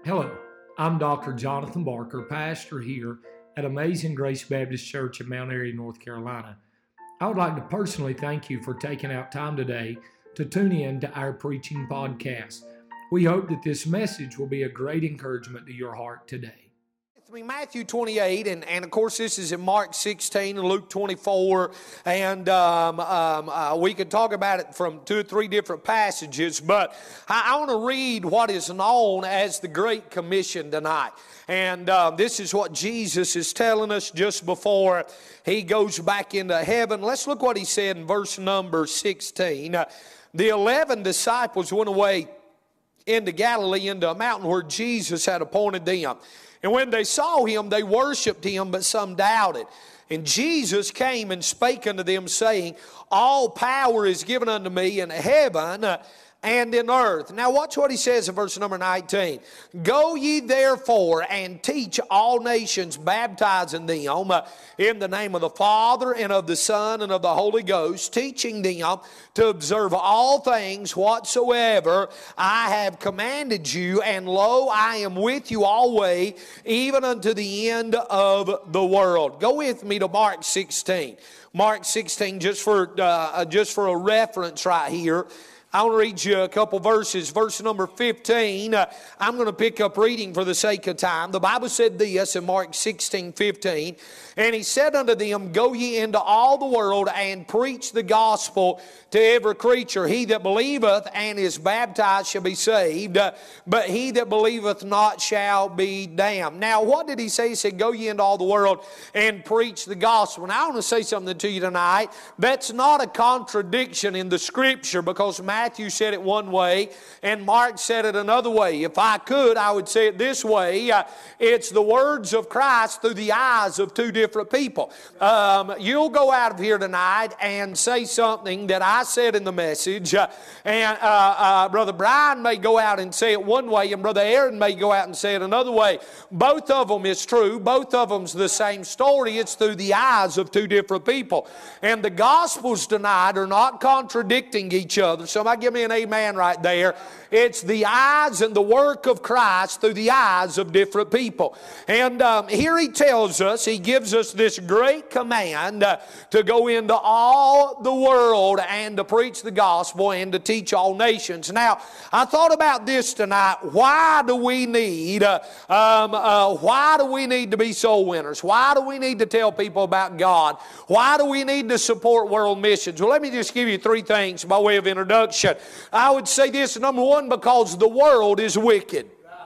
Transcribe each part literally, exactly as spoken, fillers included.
Hello, I'm Doctor Jonathan Barker, pastor here at Amazing Grace Baptist Church in Mount Airy, North Carolina. I would like to personally thank you for taking out time today to tune in to our preaching podcast. We hope that this message will be a great encouragement to your heart today. Matthew twenty-eight, and, and of course this is in Mark sixteen and Luke twenty-four, and um, um, uh, we could talk about it from two or three different passages, but I, I want to read what is known as the Great Commission tonight. And uh, this is what Jesus is telling us just before He goes back into heaven. Let's look what He said in verse number sixteen. Uh, the eleven disciples went away into Galilee, into a mountain where Jesus had appointed them. And when they saw Him, they worshipped Him, but some doubted. And Jesus came and spake unto them, saying, all power is given unto me in heaven and in earth. Now watch what He says in verse number nineteen. Go ye therefore and teach all nations, baptizing them in the name of the Father and of the Son and of the Holy Ghost, teaching them to observe all things whatsoever I have commanded you. And lo, I am with you always, even unto the end of the world. Go with me to Mark sixteen. Mark sixteen, just for uh, just for a reference right here. I want to read you a couple verses. Verse number fifteen, uh, I'm going to pick up reading for the sake of time. The Bible said this in Mark sixteen fifteen, and He said unto them, go ye into all the world and preach the gospel to every creature. He that believeth and is baptized shall be saved, uh, but he that believeth not shall be damned. Now what did He say? He said, go ye into all the world and preach the gospel. Now I want to say something to you tonight. That's not a contradiction in the Scripture, because Matthew Matthew said it one way and Mark said it another way. If I could, I would say it this way. Uh, it's the words of Christ through the eyes of two different people. Um, you'll go out of here tonight and say something that I said in the message, uh, and uh, uh, Brother Brian may go out and say it one way, and Brother Aaron may go out and say it another way. Both of them is true. Both of them's the same story. It's through the eyes of two different people. And the Gospels tonight are not contradicting each other. Somebody give me an amen right there. It's the eyes and the work of Christ through the eyes of different people. And um, here He tells us, He gives us this great command uh, to go into all the world and to preach the gospel and to teach all nations. Now, I thought about this tonight. Why do we need, uh, um, uh, why do we need to be soul winners? Why do we need to tell people about God? Why do we need to support world missions? Well, let me just give you three things by way of introduction. I would say this, number one, because the world is wicked.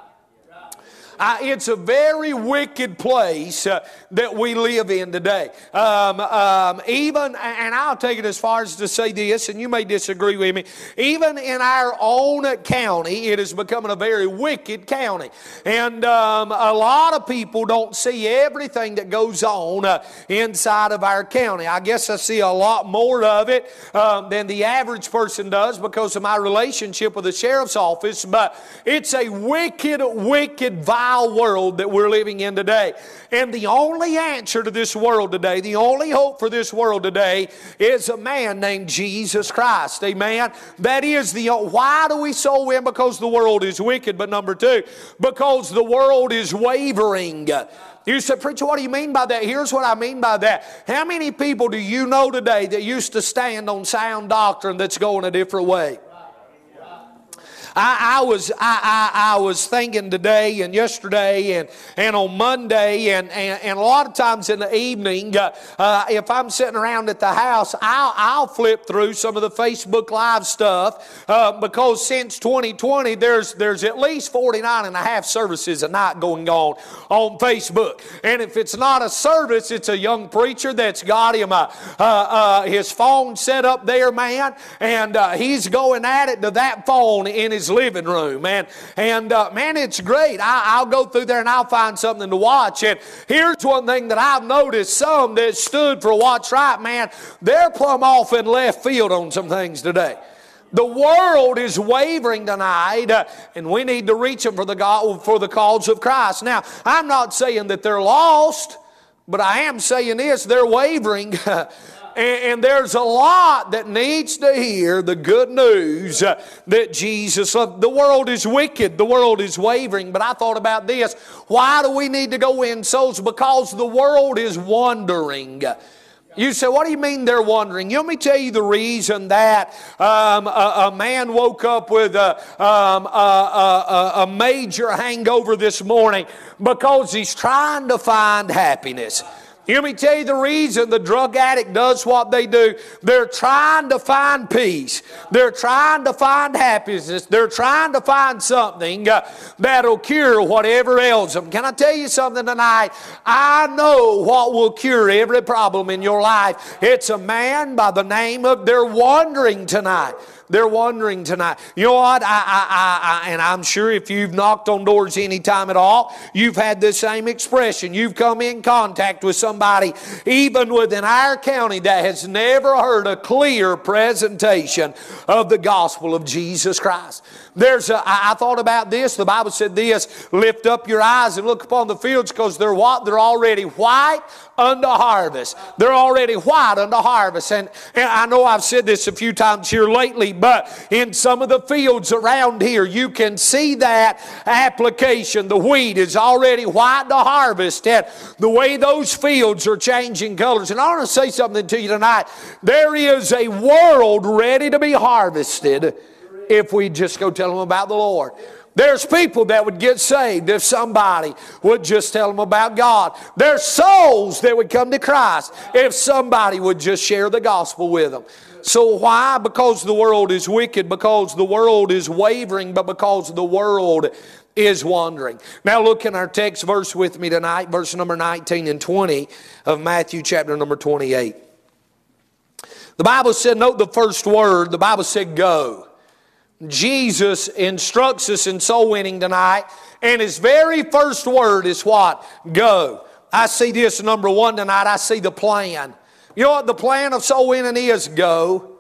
Uh, it's a very wicked place uh, that we live in today. Um, um, even, and I'll take it as far as to say this, and you may disagree with me, even in our own county, it is becoming a very wicked county. And um, a lot of people don't see everything that goes on uh, inside of our county. I guess I see a lot more of it um, than the average person does because of my relationship with the sheriff's office, but it's a wicked, wicked, violent world that we're living in today. And the only answer to this world today, the only hope for this world today is a man named Jesus Christ. Amen. That is the, why do we soul win? Because the world is wicked. But number two, because the world is wavering. You say, preacher, what do you mean by that? Here's what I mean by that. How many people do you know today that used to stand on sound doctrine that's going a different way? I, I was I, I, I was thinking today and yesterday and, and on Monday and, and, and a lot of times in the evening, uh, uh, if I'm sitting around at the house, I'll, I'll flip through some of the Facebook Live stuff uh, because since twenty twenty, there's there's at least forty-nine and a half services a night going on on Facebook. And if it's not a service, it's a young preacher that's got him uh, uh, uh, his phone set up there, man, and uh, he's going at it to that phone in his living room, man. And uh, man, it's great. I, I'll go through there and I'll find something to watch. And here's one thing that I've noticed: some that stood for what's right, man, they're plumb off in left field on some things today. The world is wavering tonight, uh, and we need to reach them for the God, for the cause of Christ. Now, I'm not saying that they're lost, but I am saying this: they're wavering. and, and there's a lot that needs to hear the good news uh, that Jesus loved. The world is wicked. The world is wavering. But I thought about this. Why do we need to go win souls? Because the world is wandering. You say, what do you mean they're wandering? Let me tell you the reason that um, a, a man woke up with a, um, a, a, a major hangover this morning because he's trying to find happiness. Let me tell you the reason the drug addict does what they do. They're trying to find peace. They're trying to find happiness. They're trying to find something uh, that'll cure whatever ails them. Can I tell you something tonight? I know what will cure every problem in your life. It's a man by the name of, they're wandering tonight. They're wondering tonight. You know what? I, I, I, I, and I'm sure if you've knocked on doors any time at all, you've had the same expression. You've come in contact with somebody, even within our county, that has never heard a clear presentation of the gospel of Jesus Christ. There's a, I, I thought about this. The Bible said this, lift up your eyes and look upon the fields, because they're what? They're already white unto harvest. They're already white unto harvest. And, and I know I've said this a few times here lately, but in some of the fields around here, you can see that application. The wheat is already white to harvest, and the way those fields are changing colors. And I want to say something to you tonight. There is a world ready to be harvested if we just go tell them about the Lord. There's people that would get saved if somebody would just tell them about God. There's souls that would come to Christ if somebody would just share the gospel with them. So why? Because the world is wicked, because the world is wavering, but because the world is wandering. Now look in our text verse with me tonight, verse number nineteen and twenty of Matthew chapter number twenty-eight. The Bible said, note the first word, the Bible said go. Jesus instructs us in soul winning tonight, and his very first word is what? Go. I see this number one tonight. I see the plan. You know what the plan of soul winning is? Go.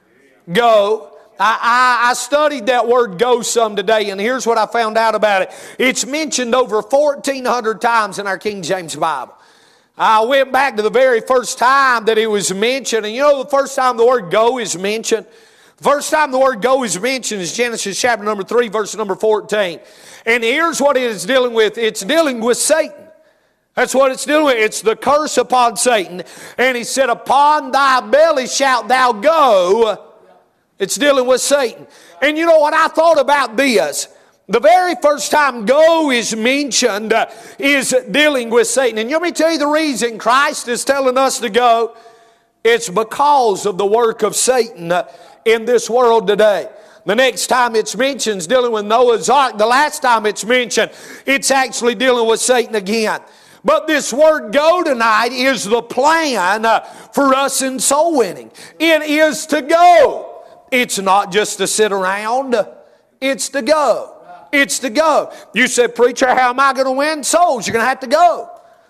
Go. I, I, I studied that word go some today, and here's what I found out about it. It's mentioned over fourteen hundred times in our King James Bible. I went back to the very first time that it was mentioned, and you know the first time the word go is mentioned? First time the word go is mentioned is Genesis chapter number three, verse number fourteen. And here's what it is dealing with. It's dealing with Satan. That's what it's dealing with. It's the curse upon Satan. And he said, upon thy belly shalt thou go. It's dealing with Satan. And you know what? I thought about this. The very first time go is mentioned uh, is dealing with Satan. And let me tell you the reason Christ is telling us to go. It's because of the work of Satan uh, in this world today. The next time it's mentioned is dealing with Noah's Ark. The last time it's mentioned, it's actually dealing with Satan again. But this word go tonight is the plan uh, for us in soul winning. It is to go. It's not just to sit around. It's to go. It's to go. You said, preacher, how am I going to win souls? You're going to have to go.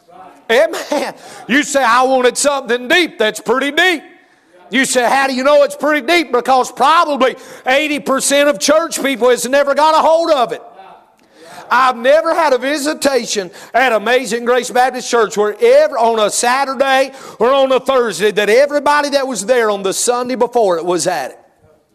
Amen. You say, I wanted something deep. That's pretty deep. You say, how do you know it's pretty deep? Because probably eighty percent of church people has never got a hold of it. I've never had a visitation at Amazing Grace Baptist Church where ever on a Saturday or on a Thursday that everybody that was there on the Sunday before it was at it.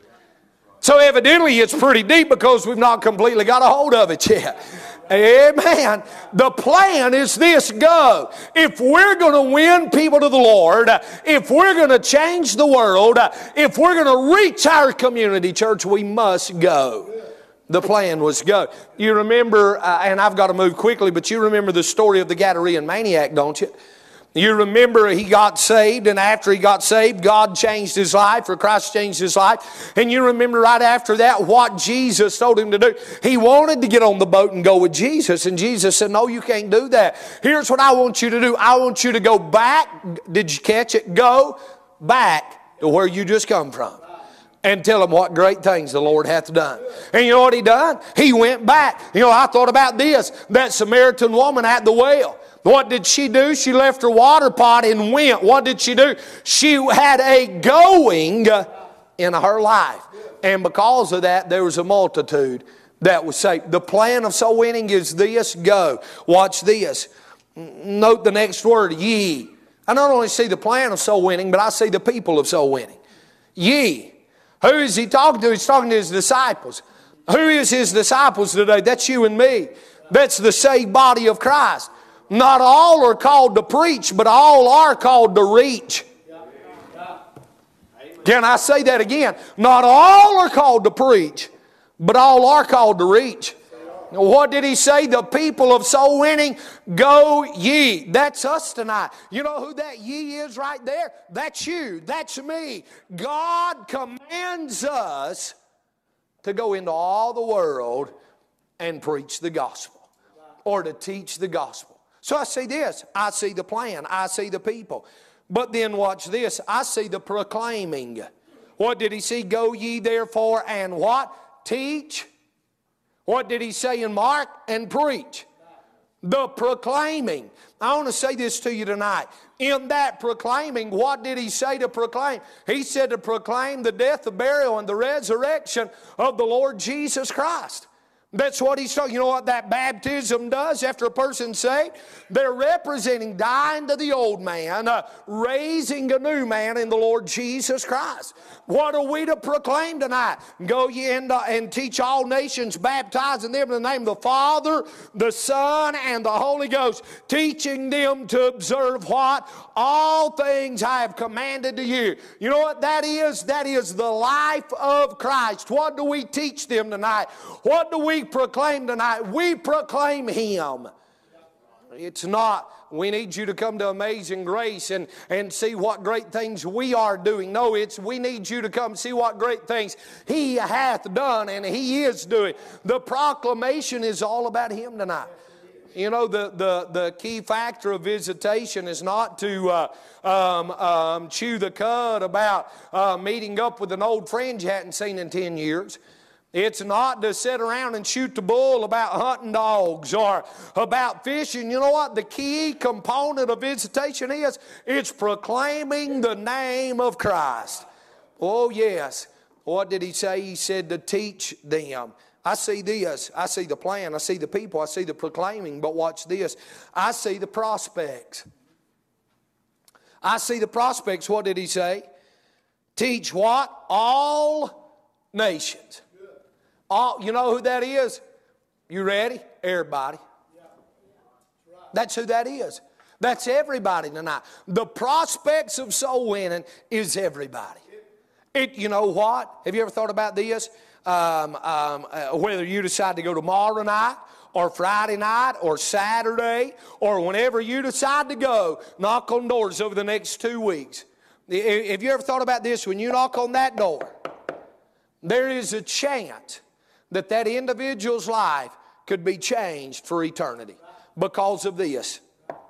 So evidently it's pretty deep because we've not completely got a hold of it yet. Amen. The plan is this, go. If we're going to win people to the Lord, if we're going to change the world, if we're going to reach our community, church, we must go. The plan was go. You remember, uh, and I've got to move quickly, but you remember the story of the Gadarene maniac, don't you? You remember he got saved, and after he got saved, God changed his life, or Christ changed his life. And you remember right after that what Jesus told him to do. He wanted to get on the boat and go with Jesus, and Jesus said, no, you can't do that. Here's what I want you to do. I want you to go back. Did you catch it? Go back to where you just come from. And tell them what great things the Lord hath done. And you know what he done? He went back. You know, I thought about this. That Samaritan woman at the well. What did she do? She left her water pot and went. What did she do? She had a going in her life. And because of that, there was a multitude that was saved. The plan of soul winning is this, go. Watch this. Note the next word, ye. I not only see the plan of soul winning, but I see the people of soul winning. Ye. Who is he talking to? He's talking to his disciples. Who is his disciples today? That's you and me. That's the saved body of Christ. Not all are called to preach, but all are called to reach. Can I say that again? Not all are called to preach, but all are called to reach. What did he say? The people of soul winning, go ye. That's us tonight. You know who that ye is right there? That's you. That's me. God commands us to go into all the world and preach the gospel, or to teach the gospel. So I see this. I see the plan. I see the people. But then watch this. I see the proclaiming. What did he see? Go ye therefore and what? Teach. What did he say in Mark? And preach. The proclaiming. I want to say this to you tonight. In that proclaiming, what did he say to proclaim? He said to proclaim the death, the burial, and the resurrection of the Lord Jesus Christ. That's what he's talking. You know what that baptism does after a person's saved? They're representing dying to the old man, uh, raising a new man in the Lord Jesus Christ. What are we to proclaim tonight? Go ye and, uh, and teach all nations, baptizing them in the name of the Father, the Son, and the Holy Ghost, teaching them to observe what? All things I have commanded to you. You know what that is? That is the life of Christ. What do we teach them tonight? What do we proclaim tonight? We proclaim Him. It's not, we need you to come to Amazing Grace and, and see what great things we are doing. No, it's we need you to come see what great things He hath done and He is doing. The proclamation is all about Him tonight. You know, the, the, the key factor of visitation is not to uh, um, um, chew the cud about uh, meeting up with an old friend you hadn't seen in ten years. It's not to sit around and shoot the bull about hunting dogs or about fishing. You know what? The key component of visitation is, it's proclaiming the name of Christ. Oh, yes. What did he say? He said to teach them. I see this. I see the plan. I see the people. I see the proclaiming. But watch this. I see the prospects. I see the prospects. What did he say? Teach what? All nations. All, you know who that is? You ready? Everybody. That's who that is. That's everybody tonight. The prospects of soul winning is everybody. It, you know what? Have you ever thought about this? Um, um, uh, whether you decide to go tomorrow night or Friday night or Saturday or whenever you decide to go, knock on doors over the next two weeks. Have you ever thought about this? When you knock on that door, there is a chance that that individual's life could be changed for eternity because of this.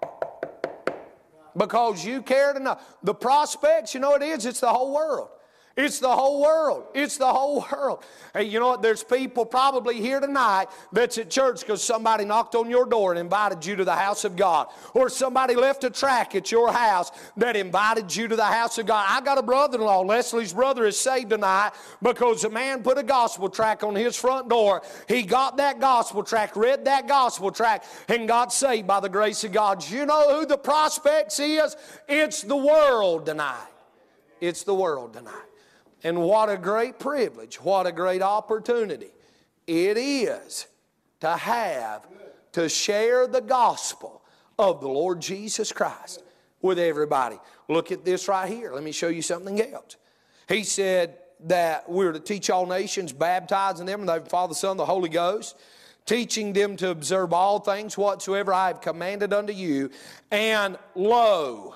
Because you cared enough. The prospects, you know what it is? It's the whole world. It's the whole world. It's the whole world. Hey, you know what? There's people probably here tonight that's at church because somebody knocked on your door and invited you to the house of God. Or somebody left a tract at your house that invited you to the house of God. I got a brother-in-law. Leslie's brother is saved tonight because a man put a gospel tract on his front door. He got that gospel tract, read that gospel tract, and got saved by the grace of God. You know who the prospects is? It's the world tonight. It's the world tonight. And what a great privilege, what a great opportunity it is to have, to share the gospel of the Lord Jesus Christ with everybody. Look at this right here. Let me show you something else. He said that we're to teach all nations, baptizing them in the name of the Father, the Son, and the Holy Ghost, teaching them to observe all things whatsoever I have commanded unto you. And lo,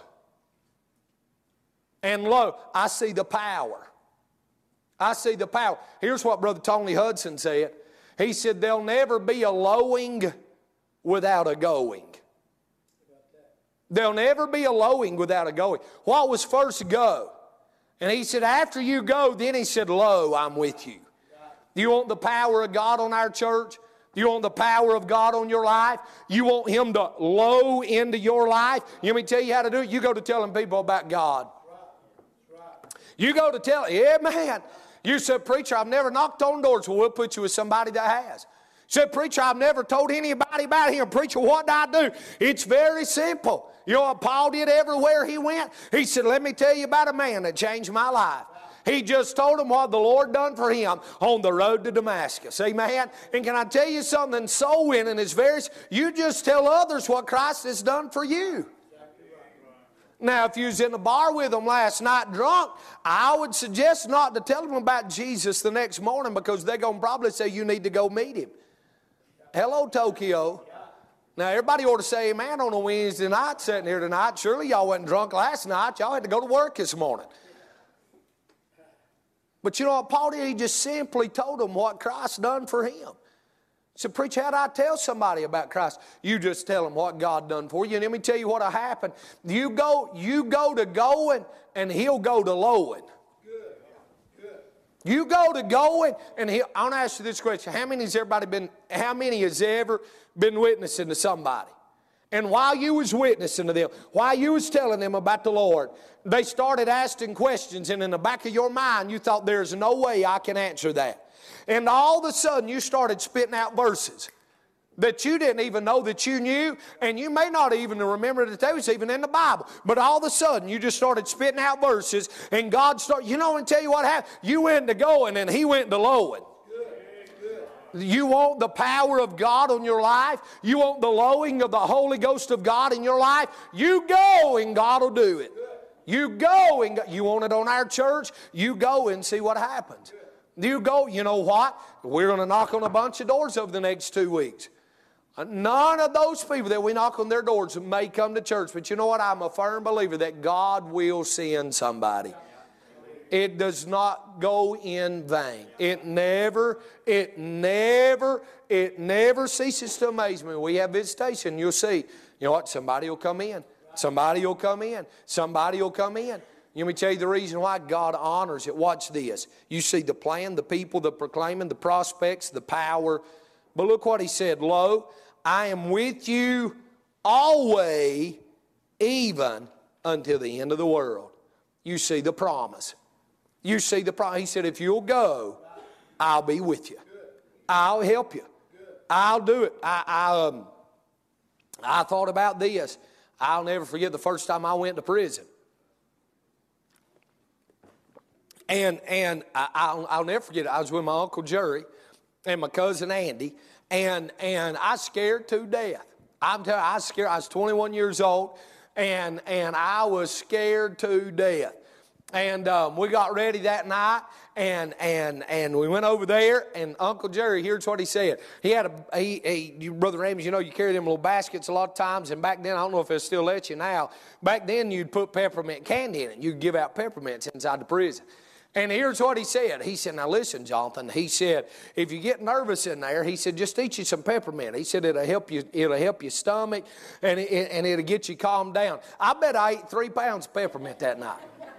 and lo, I see the power. I see the power. Here's what Brother Tony Hudson said. He said, there'll never be a lowing without a going. There'll never be a lowing without a going. What was first go? And he said, after you go, then he said, lo, I'm with you. Do you want the power of God on our church? Do you want the power of God on your life? You want Him to low into your life? You want me to tell you how to do it? You go to telling people about God. You go to tell, yeah, man. You said, preacher, I've never knocked on doors. Well, we'll put you with somebody that has. Said, preacher, I've never told anybody about him. Preacher, what do I do? It's very simple. You know what Paul did everywhere he went? He said, let me tell you about a man that changed my life. He just told him what the Lord done for him on the road to Damascus. Amen? And can I tell you something? Soul winning is very, you just tell others what Christ has done for you. Now, if you was in the bar with them last night drunk, I would suggest not to tell them about Jesus the next morning, because they're going to probably say you need to go meet him. Hello, Tokyo. Now, everybody ought to say amen on a Wednesday night sitting here tonight. Surely y'all wasn't drunk last night. Y'all had to go to work this morning. But you know what Paul did? He just simply told them what Christ done for him. He said, preacher, how do I tell somebody about Christ? You just tell them what God done for you. And let me tell you what will happen. You go, you go to going, and he'll go to lowing. You go to going, and he, I want to ask you this question. How many has everybody been, how many has ever been witnessing to somebody? And while you was witnessing to them, while you was telling them about the Lord, they started asking questions, and in the back of your mind, you thought, there's no way I can answer that. And all of a sudden, you started spitting out verses that you didn't even know that you knew, and you may not even remember that they was even in the Bible. But all of a sudden, you just started spitting out verses, and God started, you know, and tell you what happened. You went to going, and he went to lowing. You want the power of God on your life? You want the lowing of the Holy Ghost of God in your life? You go, and God will do it. You go, and you want it on our church? You go and see what happens. You go, you know what? We're going to knock on a bunch of doors over the next two weeks. None of those people that we knock on their doors may come to church. But you know what? I'm a firm believer that God will send somebody. It does not go in vain. It never, it never, it never ceases to amaze me. We have visitation. You'll see. You know what? Somebody will come in. Somebody will come in. Somebody will come in. Let me tell you the reason why God honors it. Watch this. You see the plan, the people, the proclaiming, the prospects, the power. But look what he said. Lo, I am with you always, even until the end of the world. You see the promise. You see the promise. He said, if you'll go, I'll be with you. I'll help you. I'll do it. I, I, um, I thought about this. I'll never forget the first time I went to prison. And and I, I'll, I'll never forget it. I was with my Uncle Jerry and my cousin Andy, and and I scared to death. I'm telling you, I was scared. I was twenty-one years old, and and I was scared to death. And um, we got ready that night, and and and we went over there. And Uncle Jerry, here's what he said. He had a he, he you, Brother Ramsey, you know, you carry them little baskets a lot of times. And back then, I don't know if they still let you now. Back then, you'd put peppermint candy in it. You'd give out peppermints inside the prison. And here's what he said. He said, now listen, Jonathan. He said, if you get nervous in there, he said, just eat you some peppermint. He said, it'll help you, it'll help your stomach, and, it, and it'll get you calmed down. I bet I ate three pounds of peppermint that night.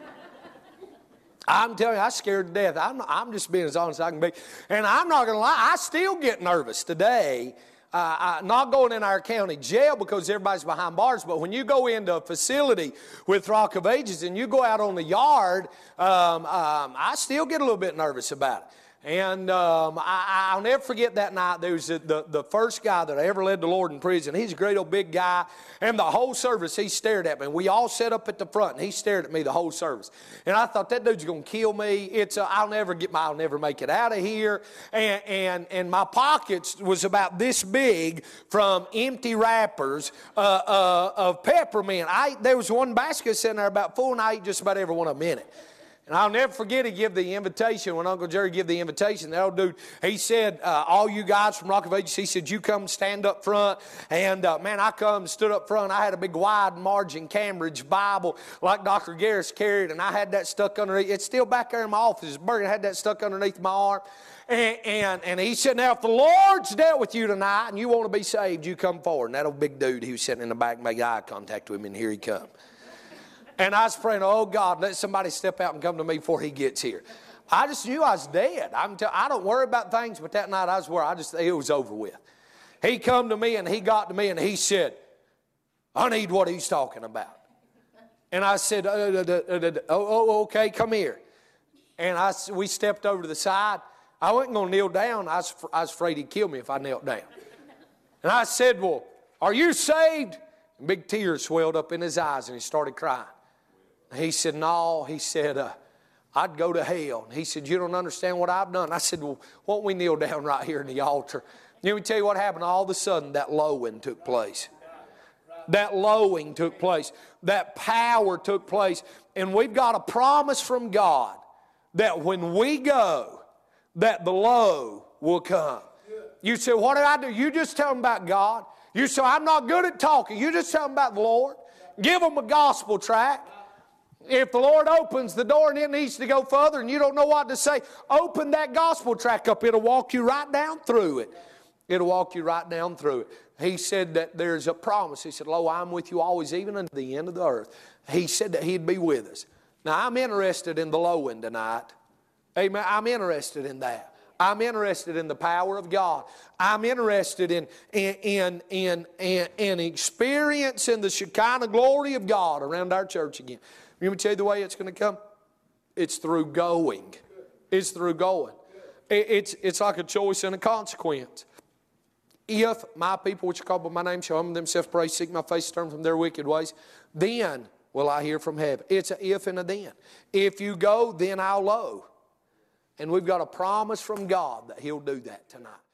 I'm telling you, I was scared to death. I'm, I'm just being as honest as I can be. And I'm not going to lie, I still get nervous today. Uh, I, not going in our county jail because everybody's behind bars, but when you go into a facility with Rock of Ages and you go out on the yard, um, um, I still get a little bit nervous about it. And um, I, I'll never forget that night. There was the, the, the first guy that I ever led the Lord in prison. He's a great old big guy. And the whole service, he stared at me. We all sat up at the front, and he stared at me the whole service. And I thought, that dude's going to kill me. It's a, I'll never get my, I'll never make it out of here. And, and, and my pockets was about this big from empty wrappers uh, uh, of peppermint. I, there was one basket sitting there about full, and I ate just about every one of them in it. And I'll never forget he gave the invitation. When Uncle Jerry gave the invitation, the old dude, he said, uh, all you guys from Rock of Ages, he said, you come stand up front. And, uh, man, I come and stood up front. I had a big wide margin Cambridge Bible like Doctor Garris carried, and I had that stuck underneath. It's still back there in my office. Bergen had that stuck underneath my arm. And, and, and he said, now, if the Lord's dealt with you tonight and you want to be saved, you come forward. And that old big dude, he was sitting in the back, made eye contact with him, and here he come. And I was praying, oh, God, let somebody step out and come to me before he gets here. I just knew I was dead. I'm tell, I don't worry about things, but that night I was worried. I just, it was over with. He come to me, and he got to me, and he said, I need what he's talking about. And I said, uh, uh, uh, uh, uh, oh, oh, okay, come here. And I, we stepped over to the side, I wasn't going to kneel down. I was, I was afraid he'd kill me if I knelt down. And I said, well, are you saved? And big tears swelled up in his eyes and he started crying. And he said, no. He said, uh, I'd go to hell. And he said, you don't understand what I've done. I said, well, why don't we kneel down right here in the altar? Let me tell you what happened. All of a sudden, that lowing took place. That lowing took place. That power took place. And we've got a promise from God that when we go, that the low will come. You say, what did I do? You just tell them about God. You say, I'm not good at talking. You just tell them about the Lord. Give them a gospel tract. If the Lord opens the door and it needs to go further and you don't know what to say, open that gospel tract up. It'll walk you right down through it. It'll walk you right down through it. He said that there's a promise. He said, lo, I'm with you always, even unto the end of the earth. He said that He'd be with us. Now, I'm interested in the lowing tonight. Amen. I'm interested in that. I'm interested in the power of God. I'm interested in, in, in, in, in, in experiencing the Shekinah glory of God around our church again. Let me tell you the way it's going to come. It's through going. It's through going. It's, it's like a choice and a consequence. If my people which are called by my name shall humble themselves, pray, seek my face, turn from their wicked ways, then will I hear from heaven. It's an if and a then. If you go, then I'll low. And we've got a promise from God that He'll do that tonight.